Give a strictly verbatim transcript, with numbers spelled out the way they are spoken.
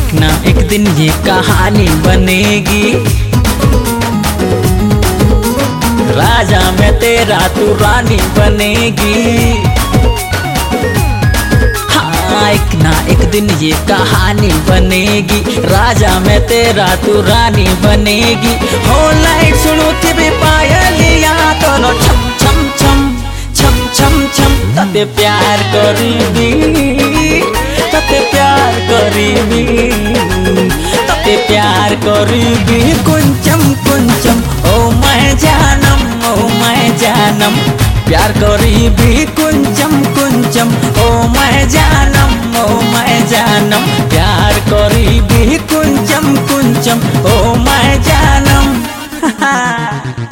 एक ना एक दिन ये कहानी बनेगी। राजा मैं तेरा तू रानी बनेगी। हाँ एक ना एक दिन ये कहानी बनेगी। राजा मैं तेरा तू रानी बनेगी। हो लाइट सुनो तेरे पायलिया दोनों छम छम छम छम छम छम। तते प्यार करीबी तते प्यार करीबी तते प्यार करीबी कुंचम कुंचम ओ मैं जानम ओ मैं जानम। प्यार करीबी कुंचम कुंचम ओ मैं जानम ओ मैं जानम। प्यार करीबी कुंचम कुंचम ओ मैं जानम।